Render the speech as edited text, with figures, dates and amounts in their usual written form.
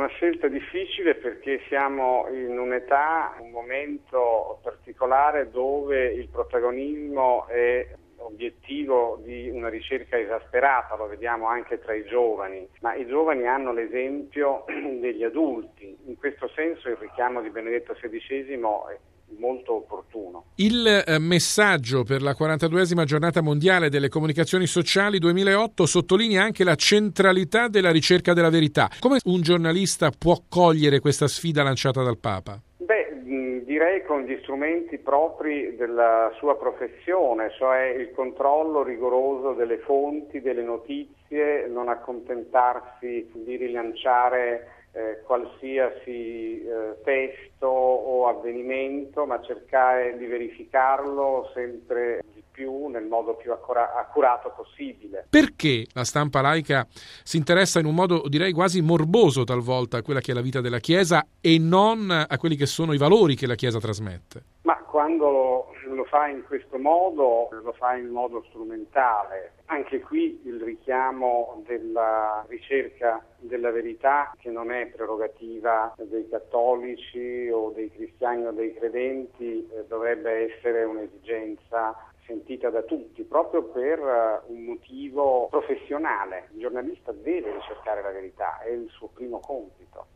una scelta difficile perché siamo in un'età, un momento particolare dove il protagonismo è obiettivo di una ricerca esasperata, lo vediamo anche tra i giovani, ma i giovani hanno l'esempio degli adulti. In questo senso il richiamo di Benedetto XVI è molto opportuno. Il messaggio per la 42esima giornata mondiale delle comunicazioni sociali 2008 sottolinea anche la centralità della ricerca della verità. Come un giornalista può cogliere questa sfida lanciata dal Papa? Direi con gli strumenti propri della sua professione, cioè il controllo rigoroso delle fonti, delle notizie, non accontentarsi di rilanciare qualsiasi testo o avvenimento, ma cercare di verificarlo sempre di più nel modo più accurato possibile. Perché la stampa laica si interessa in un modo, direi, quasi morboso talvolta a quella che è la vita della Chiesa e non a quelli che sono i valori che la Chiesa trasmette? Ma quando lo fa in questo modo, lo fa in modo strumentale. Anche qui il richiamo della ricerca della verità, che non è prerogativa dei cattolici o dei cristiani o dei credenti, dovrebbe essere un'esigenza sentita da tutti, proprio per un motivo professionale. Il giornalista deve ricercare la verità, è il suo primo compito.